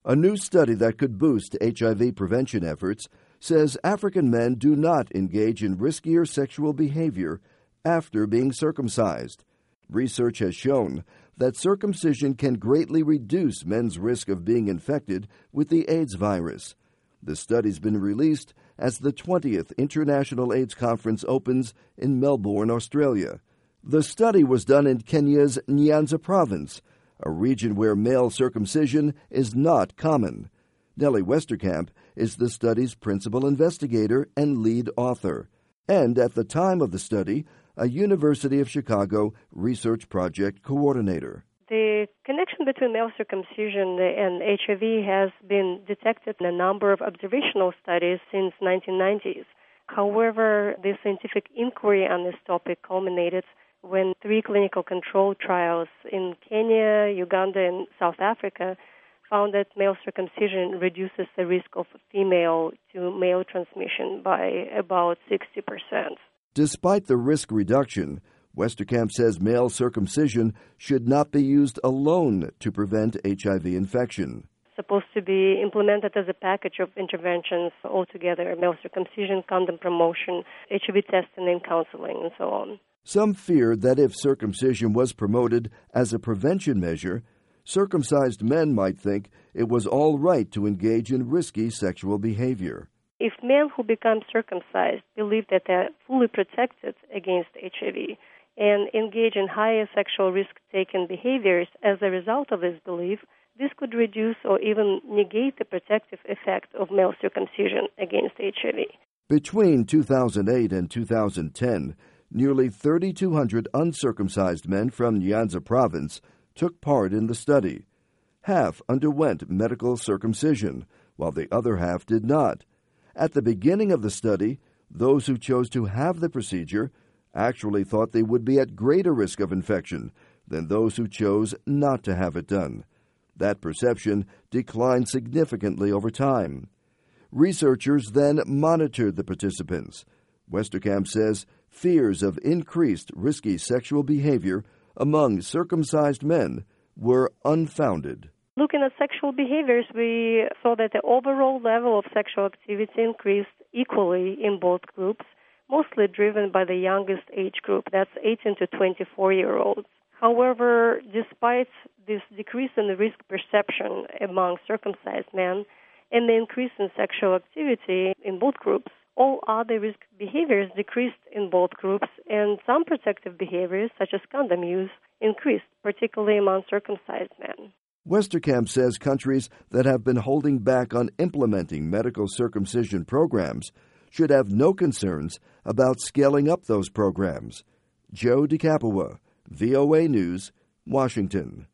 A new study that could boost HIV prevention efforts says African men do not engage in riskier sexual behavior after being circumcised. Research has shown that circumcision can greatly reduce men's risk of being infected with the AIDS virus. The study's been released as the 20th International AIDS Conference opens in Melbourne, Australia. The study was done in Kenya's Nyanza province, a region where male circumcision is not common. Nellie Westerkamp is the study's principal investigator and lead author, and at the time of the study, a University of Chicago research project coordinator. The connection between male circumcision and HIV has been detected in a number of observational studies since 1990s. However, the scientific inquiry on this topic culminated when 3 clinical control trials in Kenya, Uganda, and South Africa found that male circumcision reduces the risk of female-to-male transmission by about 60%. Despite the risk reduction, Westerkamp says male circumcision should not be used alone to prevent HIV infection. It's supposed to be implemented as a package of interventions altogether: male circumcision, condom promotion, HIV testing and counseling, and so on. Some feared that if circumcision was promoted as a prevention measure, circumcised men might think it was all right to engage in risky sexual behavior. If men who become circumcised believe that they are fully protected against HIV and engage in higher sexual risk-taking behaviors as a result of this belief, this could reduce or even negate the protective effect of male circumcision against HIV. Between 2008 and 2010, nearly 3,200 uncircumcised men from Nyanza province took part in the study. Half underwent medical circumcision, while the other half did not. At the beginning of the study, those who chose to have the procedure actually thought they would be at greater risk of infection than those who chose not to have it done. That perception declined significantly over time. Researchers then monitored the participants. Westerkamp says fears of increased risky sexual behavior among circumcised men were unfounded. Looking at sexual behaviors, we saw that the overall level of sexual activity increased equally in both groups, mostly driven by the youngest age group, that's 18 to 24-year-olds. However, despite this decrease in the risk perception among circumcised men and the increase in sexual activity in both groups, all other risk behaviors decreased in both groups, and some protective behaviors, such as condom use, increased, particularly among circumcised men. Westerkamp says countries that have been holding back on implementing medical circumcision programs should have no concerns about scaling up those programs. Joe DeCapua, VOA News, Washington.